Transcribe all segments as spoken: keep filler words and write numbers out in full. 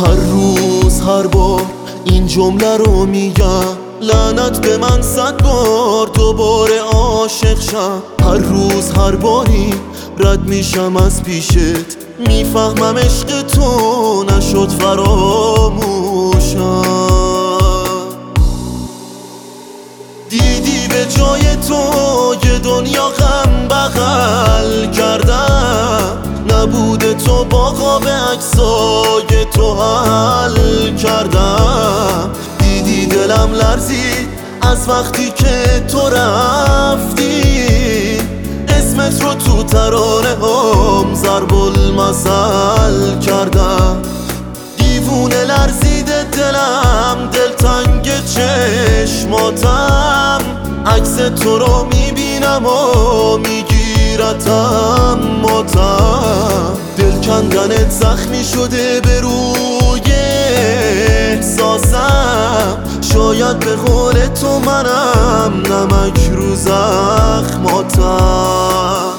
هر روز هر بار این جمله رو میگم، لعنت به من صد بار دوباره عاشق شم. هر روز هر باری رد میشم از پیشت، میفهمم عشق تو نشد فراموشم. دیدی به جای تو یه دنیا غم بغل کردم، نبوده تو با قاب عکسای تو حل کردم. دیدی دلم لرزید از وقتی که تو رفتی، اسمت رو تو ترانه هم ضرب المثل کردم. دیوونه لرزیده دلم، دلتنگ چشماتم، عکس تو رو میبینم و میگیرتم ماتم. دل کندنت زخمی شده به روی احساسم، شاید به قول تو منم نمک رو زخماتم.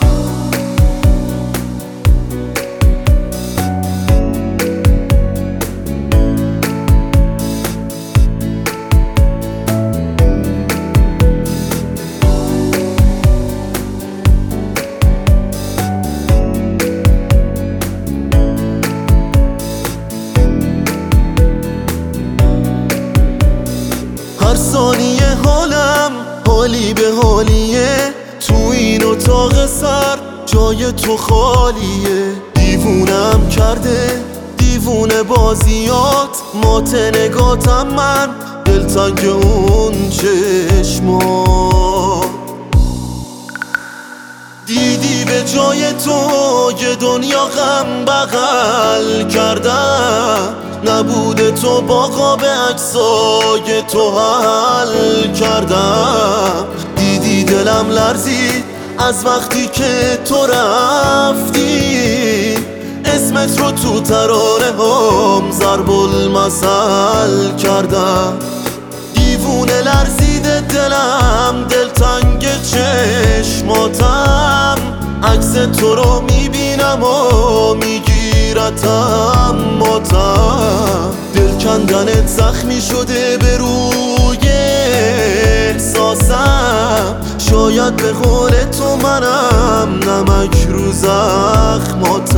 هر ثانیه حالم حالی به حالیه، تو این اتاق سر جای تو خالیه. دیوونم کرده دیوونه بازیات، مات نگاتم من دلتنگ اون چشمات. دیدی به جای تو یه دنیا غم بغل کردم، نبوده تو با قاب عکسای تو حل کردم. دیدی دلم لرزید از وقتی که تو رفتی، اسمت رو تو ترانه هم ضرب المثل کردم. دیوونه لرزیده دلم، دلتنگ چشماتم، عکس تو رو میبینم و میگیرتم ماتم. دل کندنت زخمی شده به روی احساسم، شاید به قول تو منم نمک رو زخماتم.